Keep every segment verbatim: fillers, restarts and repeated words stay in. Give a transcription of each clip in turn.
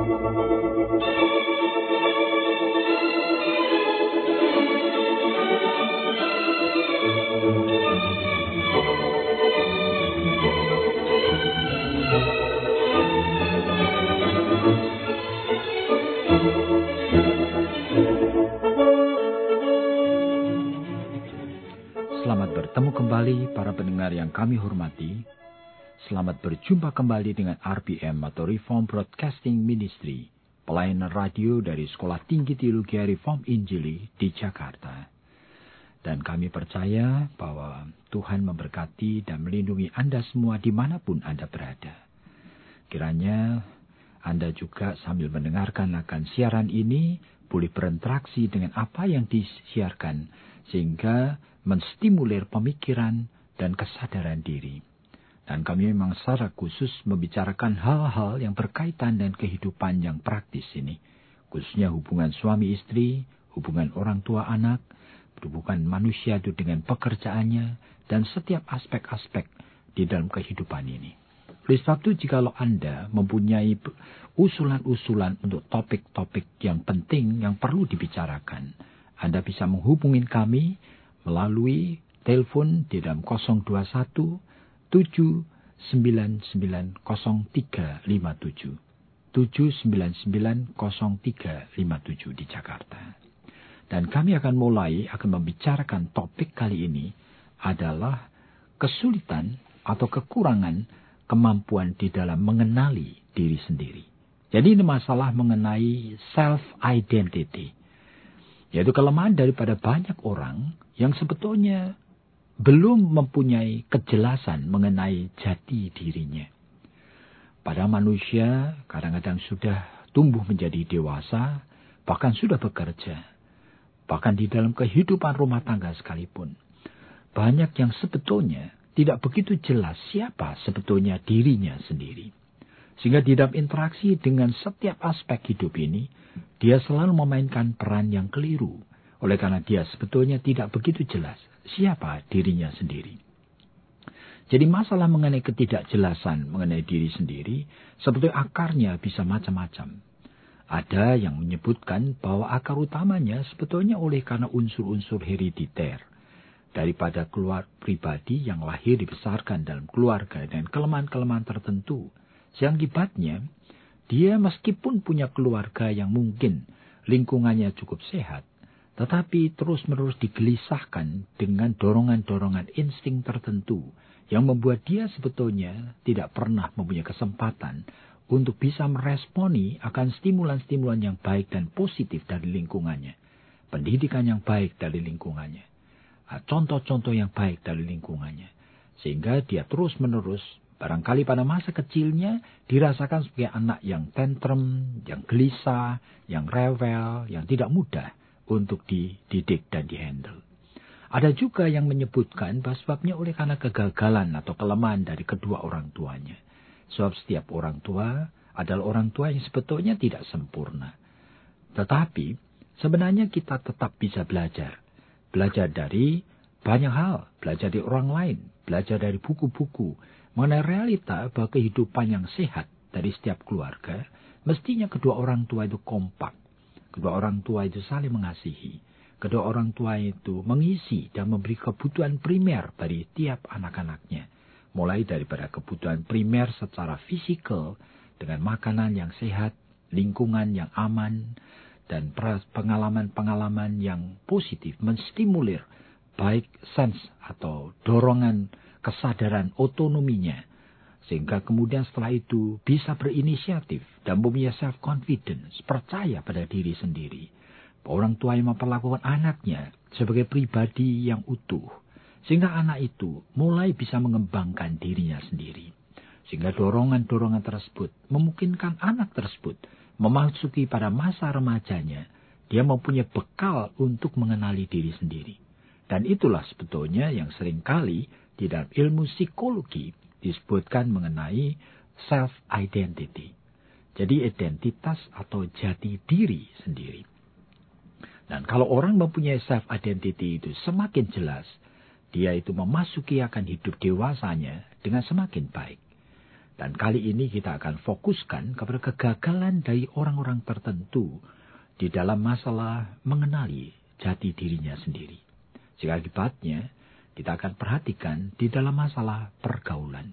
Selamat bertemu kembali para pendengar yang kami hormati. Selamat berjumpa kembali dengan R B M atau Reform Broadcasting Ministry, pelayanan radio dari Sekolah Tinggi Teologi Reform Injili di Jakarta. Dan kami percaya bahwa Tuhan memberkati dan melindungi Anda semua dimanapun Anda berada. Kiranya Anda juga sambil mendengarkan akan siaran ini boleh berinteraksi dengan apa yang disiarkan sehingga menstimulir pemikiran dan kesadaran diri. Dan kami memang secara khusus membicarakan hal-hal yang berkaitan dengan kehidupan yang praktis ini. Khususnya hubungan suami istri, hubungan orang tua anak, hubungan manusia itu dengan pekerjaannya, dan setiap aspek-aspek di dalam kehidupan ini. Oleh sebab itu, jikalau Anda mempunyai usulan-usulan untuk topik-topik yang penting yang perlu dibicarakan, Anda bisa menghubungi kami melalui telepon di dalam nol dua satu tujuh sembilan sembilan nol tiga lima tujuh tujuh sembilan sembilan nol tiga lima tujuh di Jakarta. Dan kami akan mulai akan membicarakan topik kali ini adalah kesulitan atau kekurangan kemampuan di dalam mengenali diri sendiri. Jadi ini masalah mengenai self-identity. Yaitu kelemahan daripada banyak orang yang sebetulnya belum mempunyai kejelasan mengenai jati dirinya. Pada manusia kadang-kadang sudah tumbuh menjadi dewasa, bahkan sudah bekerja. Bahkan di dalam kehidupan rumah tangga sekalipun. Banyak yang sebetulnya tidak begitu jelas siapa sebetulnya dirinya sendiri. Sehingga di dalam interaksi dengan setiap aspek hidup ini, dia selalu memainkan peran yang keliru. Oleh karena dia sebetulnya tidak begitu jelas siapa dirinya sendiri. Jadi masalah mengenai ketidakjelasan mengenai diri sendiri, sebetulnya akarnya bisa macam-macam. Ada yang menyebutkan bahwa akar utamanya sebetulnya oleh karena unsur-unsur herediter. Daripada keluar pribadi yang lahir dibesarkan dalam keluarga dan kelemahan-kelemahan tertentu. Yang akibatnya, dia meskipun punya keluarga yang mungkin lingkungannya cukup sehat, tetapi terus-menerus digelisahkan dengan dorongan-dorongan insting tertentu yang membuat dia sebetulnya tidak pernah mempunyai kesempatan untuk bisa meresponi akan stimulan-stimulan yang baik dan positif dari lingkungannya. Pendidikan yang baik dari lingkungannya. Contoh-contoh yang baik dari lingkungannya. Sehingga dia terus-menerus barangkali pada masa kecilnya dirasakan sebagai anak yang tantrum, yang gelisah, yang rewel, yang tidak mudah untuk dididik dan dihandle. Ada juga yang menyebutkan bahwa sebabnya oleh karena kegagalan atau kelemahan dari kedua orang tuanya. Sebab setiap orang tua adalah orang tua yang sebetulnya tidak sempurna. Tetapi sebenarnya kita tetap bisa belajar. Belajar dari banyak hal, belajar dari orang lain, belajar dari buku-buku, mengenai realita bahwa kehidupan yang sehat dari setiap keluarga, mestinya kedua orang tua itu kompak. Kedua orang tua itu saling mengasihi. Kedua orang tua itu mengisi dan memberi kebutuhan primer bagi tiap anak-anaknya. Mulai daripada kebutuhan primer secara fisikal, dengan makanan yang sehat, lingkungan yang aman, dan pengalaman-pengalaman yang positif, menstimulir baik sense atau dorongan kesadaran otonominya. Sehingga kemudian setelah itu bisa berinisiatif dan mempunyai self-confidence, percaya pada diri sendiri. Orang tua yang memperlakukan anaknya sebagai pribadi yang utuh. Sehingga anak itu mulai bisa mengembangkan dirinya sendiri. Sehingga dorongan-dorongan tersebut memungkinkan anak tersebut memasuki pada masa remajanya. Dia mempunyai bekal untuk mengenali diri sendiri. Dan itulah sebetulnya yang seringkali di dalam ilmu psikologi disebutkan mengenai self-identity. Jadi identitas atau jati diri sendiri. Dan kalau orang mempunyai self-identity itu semakin jelas, dia itu memasuki akan hidup dewasanya dengan semakin baik. Dan kali ini kita akan fokuskan kepada kegagalan dari orang-orang tertentu di dalam masalah mengenali jati dirinya sendiri. Sehingga akibatnya kita akan perhatikan di dalam masalah pergaulan.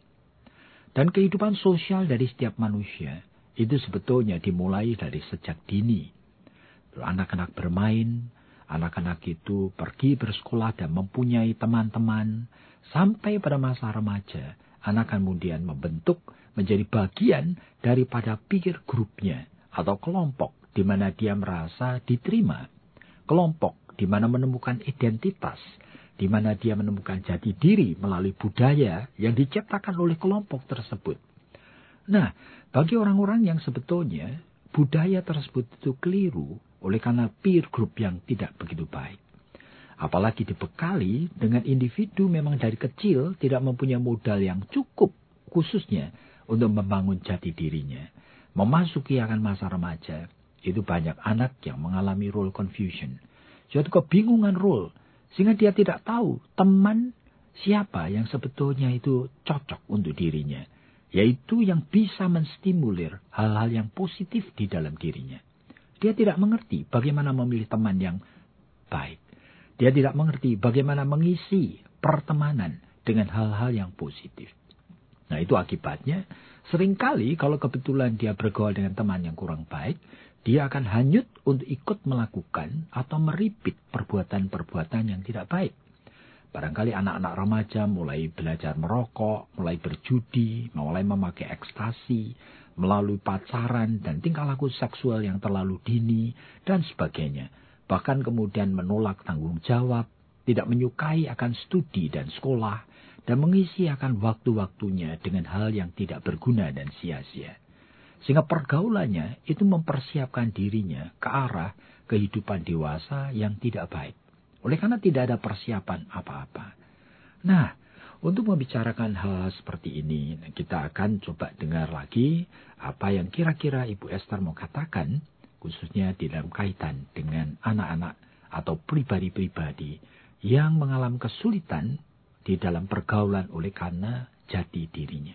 Dan kehidupan sosial dari setiap manusia itu sebetulnya dimulai dari sejak dini. Anak-anak bermain, anak-anak itu pergi bersekolah dan mempunyai teman-teman. Sampai pada masa remaja, anak kemudian membentuk menjadi bagian daripada peer grupnya atau kelompok di mana dia merasa diterima. Kelompok di mana menemukan identitas, di mana dia menemukan jati diri melalui budaya yang diciptakan oleh kelompok tersebut. Nah, bagi orang-orang yang sebetulnya budaya tersebut itu keliru oleh karena peer group yang tidak begitu baik. Apalagi dibekali dengan individu memang dari kecil tidak mempunyai modal yang cukup khususnya untuk membangun jati dirinya. Memasuki akan masa remaja, itu banyak anak yang mengalami role confusion. Suatu kebingungan role, sehingga dia tidak tahu teman siapa yang sebetulnya itu cocok untuk dirinya. Yaitu yang bisa menstimulir hal-hal yang positif di dalam dirinya. Dia tidak mengerti bagaimana memilih teman yang baik. Dia tidak mengerti bagaimana mengisi pertemanan dengan hal-hal yang positif. Nah, itu akibatnya seringkali kalau kebetulan dia bergaul dengan teman yang kurang baik, dia akan hanyut untuk ikut melakukan atau meripit perbuatan-perbuatan yang tidak baik. Barangkali anak-anak remaja mulai belajar merokok, mulai berjudi, mulai memakai ekstasi, melalui pacaran dan tingkah laku seksual yang terlalu dini, dan sebagainya. Bahkan kemudian menolak tanggung jawab, tidak menyukai akan studi dan sekolah, dan mengisi akan waktu-waktunya dengan hal yang tidak berguna dan sia-sia. Sehingga pergaulannya itu mempersiapkan dirinya ke arah kehidupan dewasa yang tidak baik. Oleh karena tidak ada persiapan apa-apa. Nah, untuk membicarakan hal seperti ini, kita akan coba dengar lagi apa yang kira-kira Ibu Esther mau katakan, khususnya di dalam kaitan dengan anak-anak atau pribadi-pribadi yang mengalami kesulitan di dalam pergaulan oleh karena jati dirinya.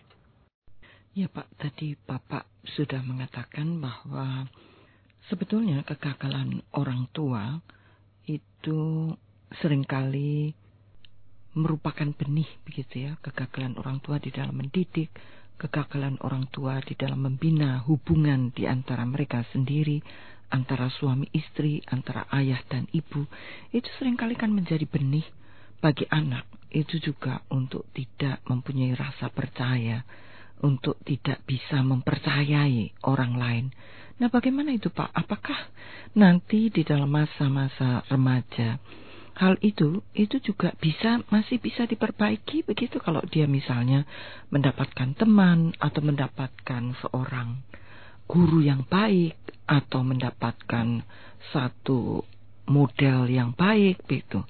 Ya Pak, tadi Bapak sudah mengatakan bahwa sebetulnya kegagalan orang tua itu seringkali merupakan benih begitu ya, kegagalan orang tua di dalam mendidik, kegagalan orang tua di dalam membina hubungan di antara mereka sendiri, antara suami istri, antara ayah dan ibu, itu seringkali kan menjadi benih bagi anak. Itu juga untuk tidak mempunyai rasa percaya, untuk tidak bisa mempercayai orang lain. Nah, bagaimana itu Pak? Apakah nanti di dalam masa-masa remaja hal itu, itu juga bisa, masih bisa diperbaiki begitu kalau dia misalnya mendapatkan teman atau mendapatkan seorang guru yang baik atau mendapatkan satu model yang baik begitu.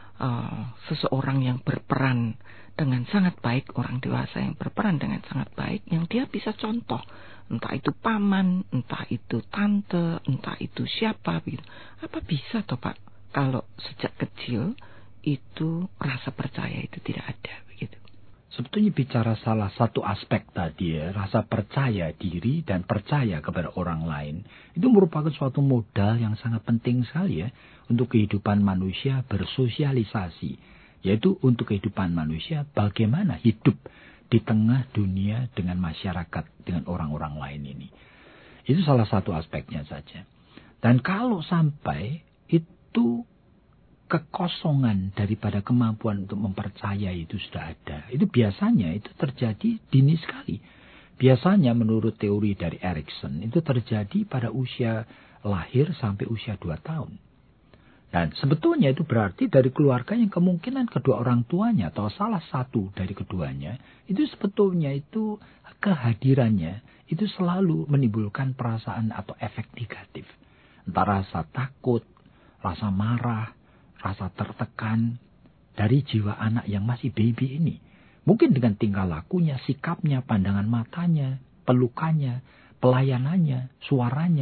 Uh, seseorang yang berperan dengan sangat baik, orang dewasa yang berperan dengan sangat baik, yang dia bisa contoh, entah itu paman, entah itu tante, entah itu siapa begitu. Apa bisa toh Pak? Kalau sejak kecil itu rasa percaya itu tidak ada begitu. Sebetulnya bicara salah satu aspek tadi ya, rasa percaya diri dan percaya kepada orang lain, itu merupakan suatu modal yang sangat penting sekali ya untuk kehidupan manusia bersosialisasi, yaitu untuk kehidupan manusia bagaimana hidup di tengah dunia dengan masyarakat, dengan orang-orang lain ini. Itu salah satu aspeknya saja. Dan kalau sampai itu kekosongan daripada kemampuan untuk mempercayai itu sudah ada, itu biasanya itu terjadi dini sekali. Biasanya menurut teori dari Erikson itu terjadi pada usia lahir sampai usia dua tahun. Dan sebetulnya itu berarti dari keluarga yang kemungkinan kedua orang tuanya atau salah satu dari keduanya itu sebetulnya itu kehadirannya itu selalu menimbulkan perasaan atau efek negatif. Entah rasa takut, rasa marah, rasa tertekan dari jiwa anak yang masih baby ini. Mungkin dengan tingkah lakunya, sikapnya, pandangan matanya, pelukannya, pelayanannya, suaranya.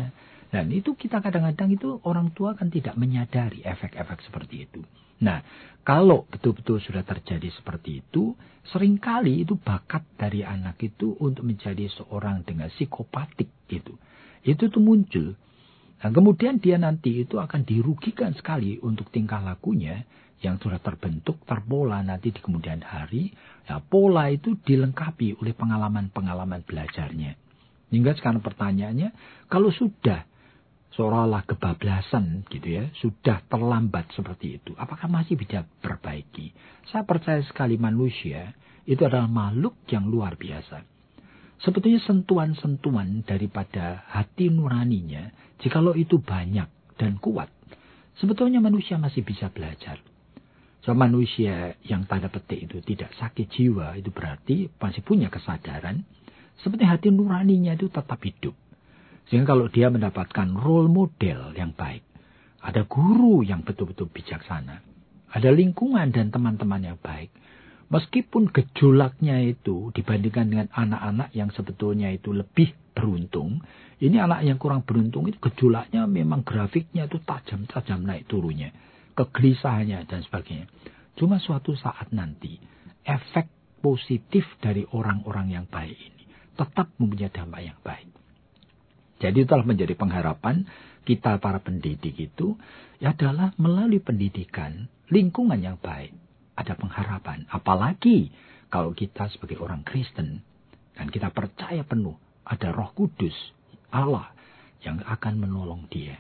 Dan itu kita kadang-kadang itu orang tua kan tidak menyadari efek-efek seperti itu. Nah, kalau betul-betul sudah terjadi seperti itu, seringkali itu bakat dari anak itu untuk menjadi seorang dengan psikopatik gitu. Itu tuh muncul. Dan kemudian dia nanti itu akan dirugikan sekali untuk tingkah lakunya yang sudah terbentuk, terpola nanti di kemudian hari. Ya, pola itu dilengkapi oleh pengalaman-pengalaman belajarnya. Hingga sekarang pertanyaannya, kalau sudah seolah-olah kebablasan gitu ya, sudah terlambat seperti itu, apakah masih bisa perbaiki? Saya percaya sekali manusia itu adalah makhluk yang luar biasa. Sebetulnya sentuhan-sentuhan daripada hati nuraninya, jikalau itu banyak dan kuat, sebetulnya manusia masih bisa belajar. So, manusia yang tanda petik itu tidak sakit jiwa, itu berarti masih punya kesadaran, seperti hati nuraninya itu tetap hidup. Sehingga kalau dia mendapatkan role model yang baik, ada guru yang betul-betul bijaksana, ada lingkungan dan teman-teman yang baik, meskipun gejolaknya itu dibandingkan dengan anak-anak yang sebetulnya itu lebih beruntung, ini anak yang kurang beruntung itu gejolaknya memang grafiknya itu tajam-tajam naik turunnya, kegelisahannya dan sebagainya. Cuma suatu saat nanti, efek positif dari orang-orang yang baik ini tetap mempunyai dampak yang baik. Jadi itulah menjadi pengharapan kita para pendidik itu ya adalah melalui pendidikan, lingkungan yang baik. Ada pengharapan. Apalagi kalau kita sebagai orang Kristen dan kita percaya penuh ada Roh Kudus, Allah yang akan menolong dia.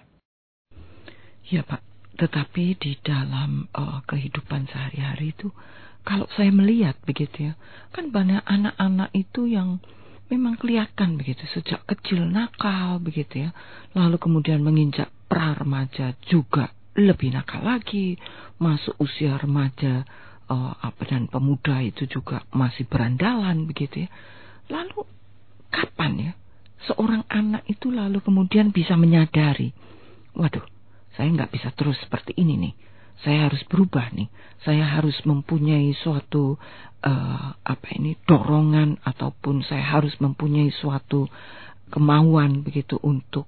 Ya Pak, tetapi di dalam uh, kehidupan sehari-hari itu, kalau saya melihat begitu ya, kan banyak anak-anak itu yang memang kelihatan begitu sejak kecil nakal begitu ya, lalu kemudian menginjak pra remaja juga lebih nakal lagi, masuk usia remaja uh, apa dan pemuda itu juga masih berandalan begitu ya. Lalu kapan ya seorang anak itu lalu kemudian bisa menyadari, waduh, saya nggak bisa terus seperti ini nih. Saya harus berubah nih. Saya harus mempunyai suatu uh, apa ini dorongan ataupun saya harus mempunyai suatu kemauan begitu untuk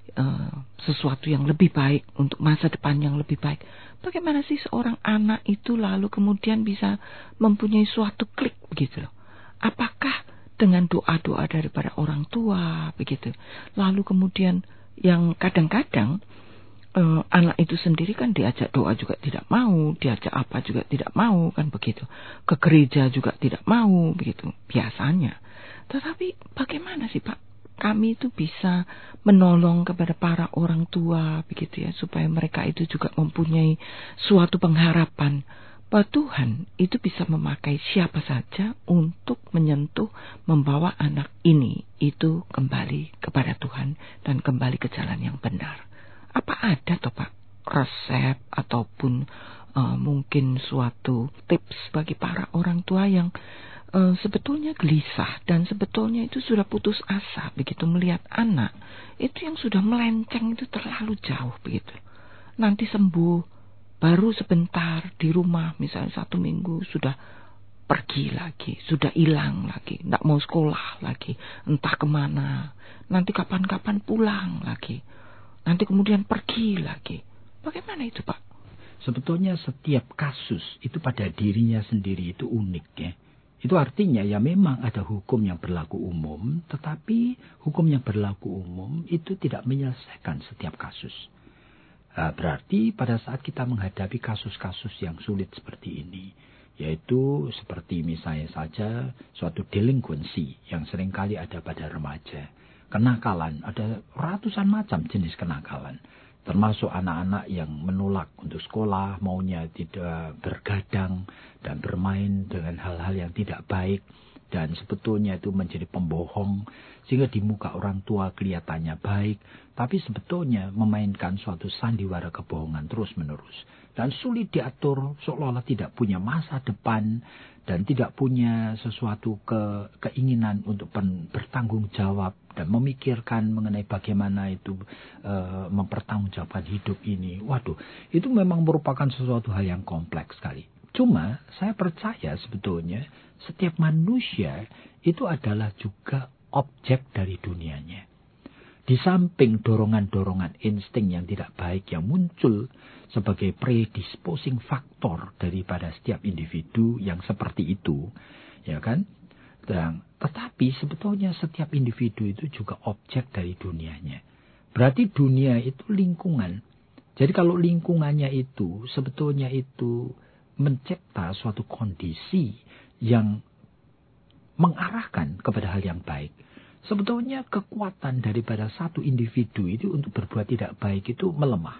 uh, sesuatu yang lebih baik, untuk masa depan yang lebih baik. Bagaimana sih seorang anak itu lalu kemudian bisa mempunyai suatu klik begitu loh? Apakah dengan doa-doa daripada orang tua begitu? Lalu kemudian yang kadang-kadang Uh, anak itu sendiri kan diajak doa juga tidak mau, diajak apa juga tidak mau, kan begitu. Ke gereja juga tidak mau, begitu biasanya. Tetapi bagaimana sih Pak, kami itu bisa menolong kepada para orang tua, begitu ya, supaya mereka itu juga mempunyai suatu pengharapan bahwa Tuhan itu bisa memakai siapa saja untuk menyentuh, membawa anak ini itu kembali kepada Tuhan dan kembali ke jalan yang benar. Apa ada toh Pak resep ataupun uh, mungkin suatu tips bagi para orang tua yang uh, sebetulnya gelisah dan sebetulnya itu sudah putus asa begitu melihat anak itu yang sudah melenceng itu terlalu jauh begitu. Nanti sembuh baru sebentar di rumah misalnya satu minggu sudah pergi lagi, sudah hilang lagi, tidak mau sekolah lagi, entah kemana, nanti kapan-kapan pulang lagi. Nanti kemudian pergi lagi. Bagaimana itu Pak? Sebetulnya setiap kasus itu pada dirinya sendiri itu unik ya. Itu artinya ya memang ada hukum yang berlaku umum. Tetapi hukum yang berlaku umum itu tidak menyelesaikan setiap kasus. Nah, berarti pada saat kita menghadapi kasus-kasus yang sulit seperti ini. Yaitu seperti misalnya saja suatu delinquency yang seringkali ada pada remaja. Kenakalan, ada ratusan macam jenis kenakalan. Termasuk anak-anak yang menolak untuk sekolah, maunya tidak bergadang dan bermain dengan hal-hal yang tidak baik. Dan sebetulnya itu menjadi pembohong, sehingga di muka orang tua kelihatannya baik. Tapi sebetulnya memainkan suatu sandiwara kebohongan terus-menerus. Dan sulit diatur, seolah-olah tidak punya masa depan. Dan tidak punya sesuatu ke, keinginan untuk pen, bertanggung jawab dan memikirkan mengenai bagaimana itu e, mempertanggungjawabkan hidup ini. Waduh, itu memang merupakan sesuatu hal yang kompleks sekali. Cuma saya percaya sebetulnya setiap manusia itu adalah juga objek dari dunianya. Di samping dorongan-dorongan insting yang tidak baik yang muncul sebagai predisposing faktor daripada setiap individu yang seperti itu, ya kan? Dan, tetapi sebetulnya setiap individu itu juga objek dari dunianya. Berarti dunia itu lingkungan. Jadi kalau lingkungannya itu sebetulnya itu mencipta suatu kondisi yang mengarahkan kepada hal yang baik. Sebetulnya kekuatan daripada satu individu itu untuk berbuat tidak baik itu melemah.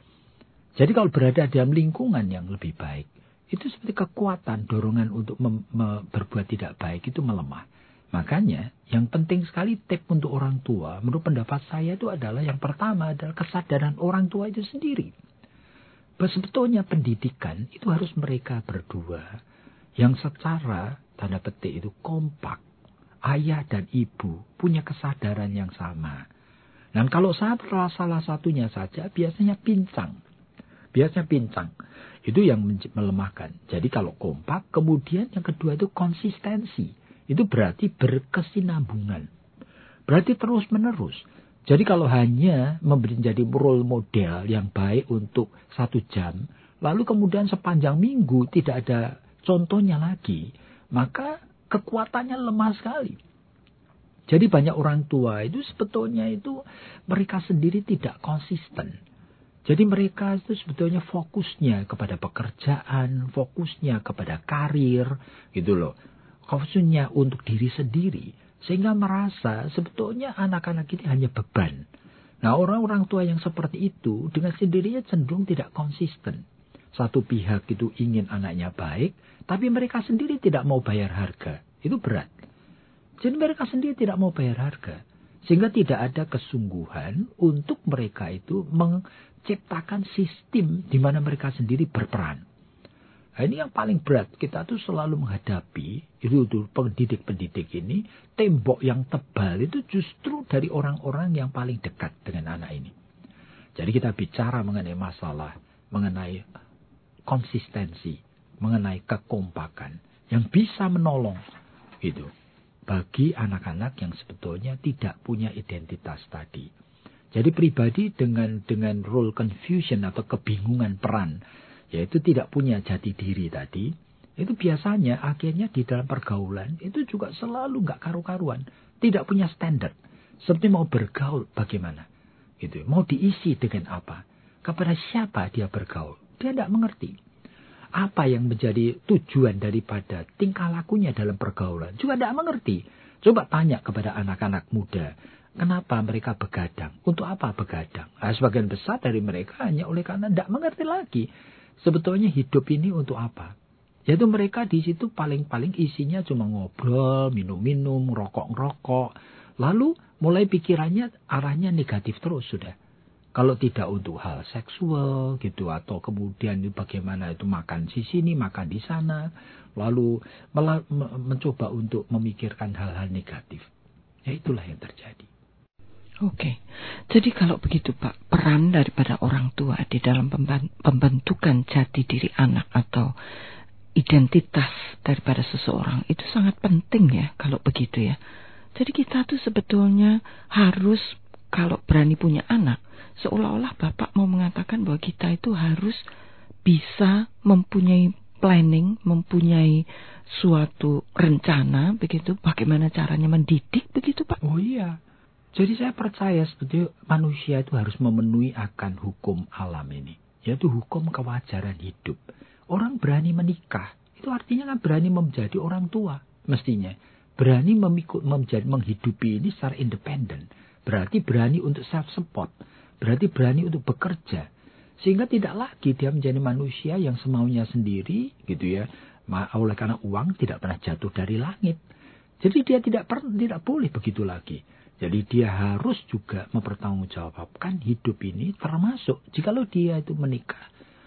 Jadi kalau berada dalam lingkungan yang lebih baik, itu seperti kekuatan dorongan untuk mem- me- berbuat tidak baik itu melemah. Makanya yang penting sekali tip untuk orang tua, menurut pendapat saya itu adalah yang pertama adalah kesadaran orang tua itu sendiri. Sebetulnya pendidikan itu harus mereka berdua yang secara tanda petik itu kompak. Ayah dan ibu punya kesadaran yang sama. Dan kalau salah, salah satunya saja biasanya pincang. Biasanya pincang. Itu yang melemahkan. Jadi kalau kompak, kemudian yang kedua itu konsistensi. Itu berarti berkesinambungan. Berarti terus menerus. Jadi kalau hanya memberi jadi role model yang baik untuk satu jam, lalu kemudian sepanjang minggu tidak ada contohnya lagi, maka kekuatannya lemah sekali. Jadi banyak orang tua itu sebetulnya itu mereka sendiri tidak konsisten. Jadi mereka itu sebetulnya fokusnya kepada pekerjaan, fokusnya kepada karir, gitu loh. Fokusnya untuk diri sendiri. Sehingga merasa sebetulnya anak-anak ini hanya beban. Nah orang-orang tua yang seperti itu dengan sendirinya cenderung tidak konsisten. Satu pihak itu ingin anaknya baik, tapi mereka sendiri tidak mau bayar harga. Itu berat. Jadi mereka sendiri tidak mau bayar harga. Sehingga tidak ada kesungguhan untuk mereka itu menciptakan sistem di mana mereka sendiri berperan. Nah, ini yang paling berat. Kita tuh selalu menghadapi, itu tuh pendidik-pendidik ini, tembok yang tebal itu justru dari orang-orang yang paling dekat dengan anak ini. Jadi kita bicara mengenai masalah, mengenai konsistensi, mengenai kekompakan yang bisa menolong gitu bagi anak-anak yang sebetulnya tidak punya identitas tadi. Jadi pribadi dengan dengan role confusion atau kebingungan peran, yaitu tidak punya jati diri tadi, itu biasanya akhirnya di dalam pergaulan itu juga selalu nggak karu-karuan, tidak punya standar. Seperti mau bergaul bagaimana, gitu, mau diisi dengan apa, kepada siapa dia bergaul. Dia tidak mengerti apa yang menjadi tujuan daripada tingkah lakunya dalam pergaulan. Juga tidak mengerti. Coba tanya kepada anak-anak muda, kenapa mereka begadang? Untuk apa begadang? Nah, sebagian besar dari mereka hanya oleh karena tidak mengerti lagi. Sebetulnya hidup ini untuk apa? Yaitu mereka di situ paling-paling isinya cuma ngobrol, minum-minum, rokok-rokok. Lalu mulai pikirannya arahnya negatif terus sudah. Kalau tidak untuk hal seksual gitu, atau kemudian bagaimana itu makan di sini, makan di sana, lalu mela- mencoba untuk memikirkan hal-hal negatif. Ya itulah yang terjadi. Oke, jadi kalau begitu Pak, peran daripada orang tua di dalam pembentukan jati diri anak atau identitas daripada seseorang itu sangat penting ya kalau begitu ya. Jadi kita tuh sebetulnya harus, kalau berani punya anak, seolah-olah Bapak mau mengatakan bahwa kita itu harus bisa mempunyai planning, mempunyai suatu rencana, begitu, bagaimana caranya mendidik, begitu Pak? Oh iya, jadi saya percaya sebetulnya manusia itu harus memenuhi akan hukum alam ini, yaitu hukum kewajaran hidup. Orang berani menikah, itu artinya kan berani menjadi orang tua, mestinya. Berani memikut, menjadi, menghidupi ini secara independen. Berarti berani untuk self-support. Berarti berani untuk bekerja. Sehingga tidak lagi dia menjadi manusia yang semaunya sendiri, gitu ya. Oleh karena uang tidak pernah jatuh dari langit. Jadi dia tidak pernah, tidak boleh begitu lagi. Jadi dia harus juga mempertanggungjawabkan hidup ini, termasuk jikalau dia itu menikah,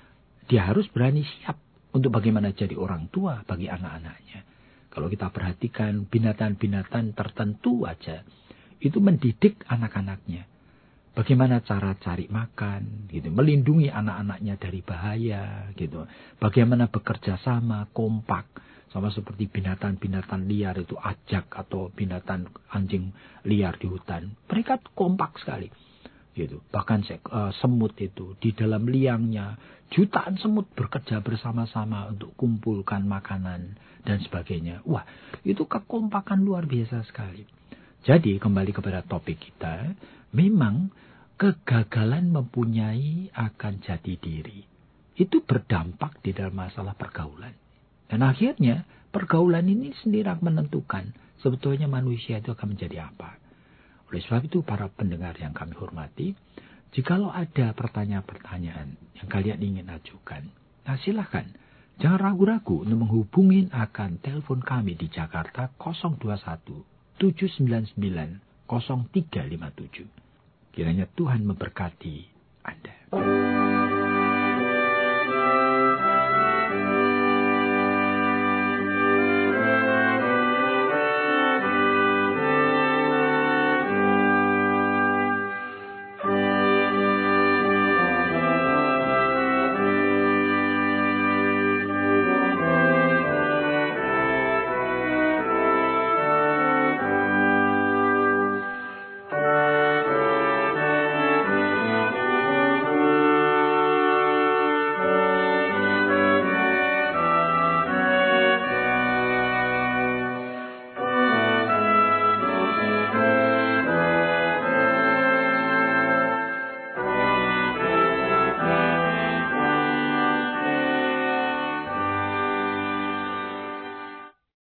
dia harus berani siap untuk bagaimana jadi orang tua bagi anak-anaknya. Kalau kita perhatikan binatang-binatang tertentu aja, itu mendidik anak-anaknya. Bagaimana cara cari makan, gitu, melindungi anak-anaknya dari bahaya, gitu. Bagaimana bekerja sama, kompak, Sama seperti binatang-binatang liar itu, ajak atau binatang anjing liar di hutan. Mereka kompak sekali. Gitu. Bahkan uh, semut itu di dalam liangnya, jutaan semut bekerja bersama-sama untuk kumpulkan makanan dan sebagainya. Wah, itu kekompakan luar biasa sekali. Jadi kembali kepada topik kita, memang kegagalan mempunyai akan jati diri. Itu berdampak di dalam masalah pergaulan. Dan akhirnya pergaulan ini sendiri akan menentukan sebetulnya manusia itu akan menjadi apa. Oleh sebab itu para pendengar yang kami hormati, jikalau ada pertanyaan-pertanyaan yang kalian ingin ajukan, nah silahkan. Jangan ragu-ragu untuk menghubungi akan telepon kami di Jakarta nol dua satu tujuh sembilan sembilan nol tiga lima tujuh. Kiranya Tuhan memberkati